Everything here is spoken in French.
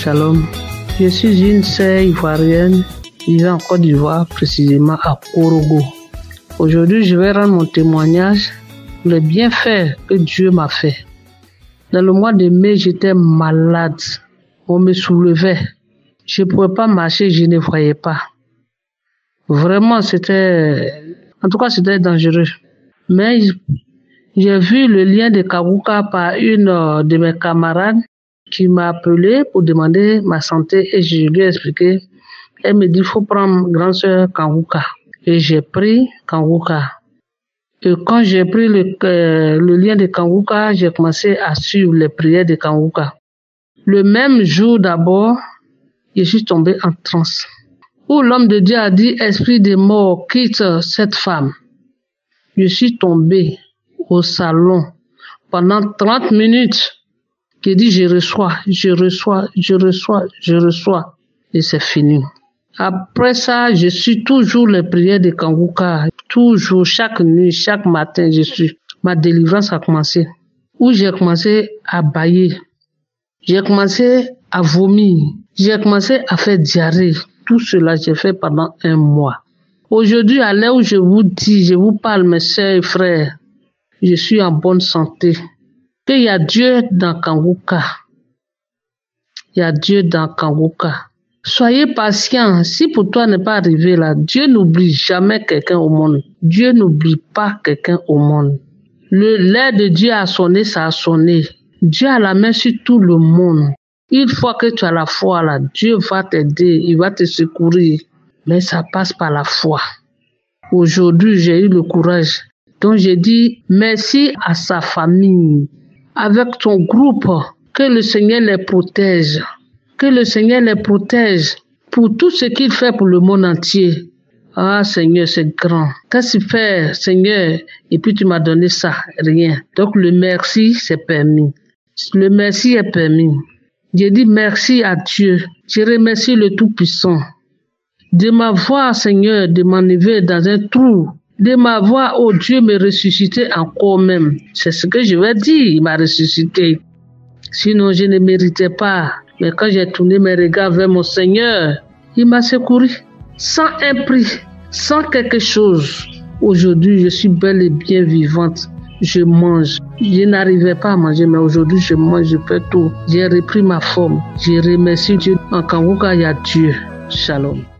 Shalom. Je suis une sœur ivoirienne vivant en Côte d'Ivoire, précisément à Korogo. Aujourd'hui, je vais rendre mon témoignage sur les bienfaits que Dieu m'a fait. Dans le mois de mai, j'étais malade. On me soulevait. Je ne pouvais pas marcher, je ne voyais pas. Vraiment, c'était dangereux. Mais j'ai vu le lien de Kawuka par une de mes camarades qui m'a appelé pour demander ma santé et je lui ai expliqué. Elle me dit, il faut prendre grande sœur Kawuka. Et j'ai pris Kawuka. Et quand j'ai pris le lien de Kawuka, j'ai commencé à suivre les prières de Kawuka. Le même jour d'abord, je suis tombé en transe. Où l'homme de Dieu a dit, esprit de mort, quitte cette femme. Je suis tombé au salon pendant 30 minutes. J'ai dit, je reçois. Et c'est fini. Après ça, je suis toujours les prières de Kawuka. Toujours, chaque nuit, chaque matin, ma délivrance a commencé. Où j'ai commencé à bâiller. J'ai commencé à vomir. J'ai commencé à faire diarrhée. Tout cela, j'ai fait pendant 1 mois. Aujourd'hui, à l'heure où je vous dis, je vous parle, mes sœurs et frères, je suis en bonne santé. Qu'il y a Dieu dans Kawuka. Il y a Dieu dans Kawuka. Soyez patients. Si pour toi n'est pas arrivé là, Dieu n'oublie jamais quelqu'un au monde. Dieu n'oublie pas quelqu'un au monde. L'heure de Dieu a sonné, ça a sonné. Dieu a la main sur tout le monde. Une fois que tu as la foi là, Dieu va t'aider, il va te secourir. Mais ça passe par la foi. Aujourd'hui, j'ai eu le courage. Donc j'ai dit merci à sa famille, avec ton groupe, que le Seigneur les protège. Que le Seigneur les protège pour tout ce qu'il fait pour le monde entier. Ah Seigneur, c'est grand. Qu'est-ce qu'il fait, Seigneur? Et puis tu m'as donné ça, rien. Donc le merci, c'est permis. Le merci est permis. J'ai dit merci à Dieu. Je remercie le Tout-Puissant de m'avoir, Seigneur, de m'enlever dans un trou, de m'avoir, oh Dieu, me ressusciter encore même. C'est ce que je vais dire, il m'a ressuscité. Sinon, je ne méritais pas. Mais quand j'ai tourné mes regards vers mon Seigneur, il m'a secouru. Sans un prix, sans quelque chose. Aujourd'hui, je suis bel et bien vivante. Je mange. Je n'arrivais pas à manger, mais aujourd'hui, je mange, je fais tout. J'ai repris ma forme. Je remercie Dieu. En Kawuka, il y a Dieu. Shalom.